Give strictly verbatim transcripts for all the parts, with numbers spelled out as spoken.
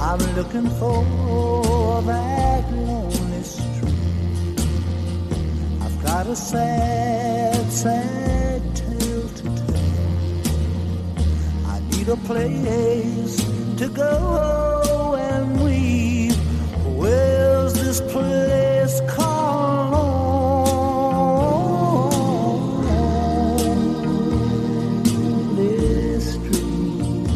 I'm looking for that lonely street. I've got a sad, sad tale to tell. I need a place to go and weep. Where's this place called Lonely Street?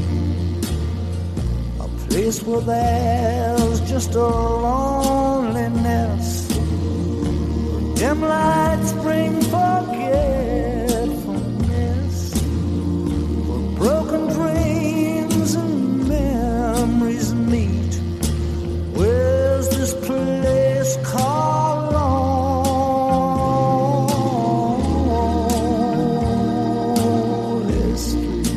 A place where there's just a loneliness. Dim lights bring forgetfulness. Where broken dreams and memories meet. Where's this place called Lonely Street?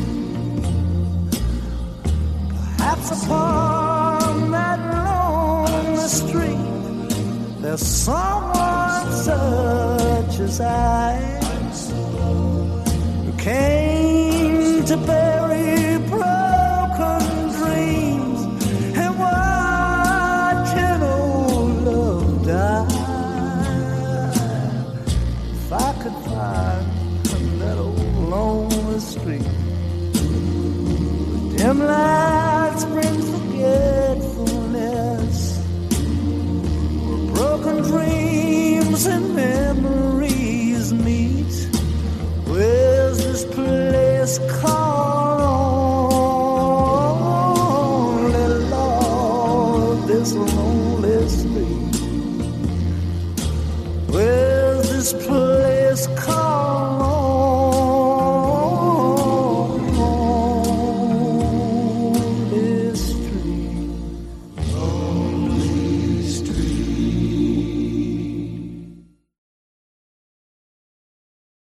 Perhaps upon that lonely street there's someone such as I, who came to bury broken dreams and watching old love die. If I could find that old lonely street, where dim lights bring forgetfulness, where broken dreams and memories meet. Where's this place called